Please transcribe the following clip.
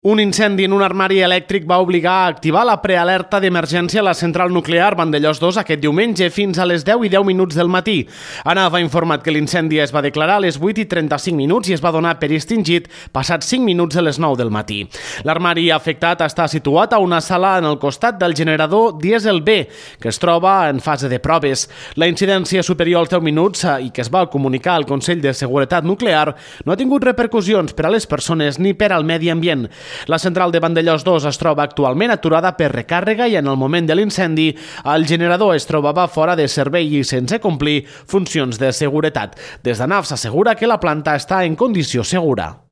Un incendi en un armari elèctric va obligar a activar la prealerta d'emergència a la central nuclear Vandellòs 2 aquest diumenge fins a les 10:10 del matí. ANAF ha informat que l'incendi es va declarar a les 8:35 i es va donar per extingit passats 5 minuts de les 9 del matí. L'armari afectat està situat a una sala en el costat del generador dièsel B, que es troba en fase de proves. La incidència superior als 10 minuts i que es va comunicar al Consell de Seguretat Nuclear no ha tingut repercussions per a les persones ni per al medi ambient. La central de Vandellòs 2 es troba actualment aturada per recàrrega i en el moment de l'incendi el generador es trobava fora de servei i sense complir funcions de seguretat. Des d'ANAF s'assegura que la planta està en condició segura.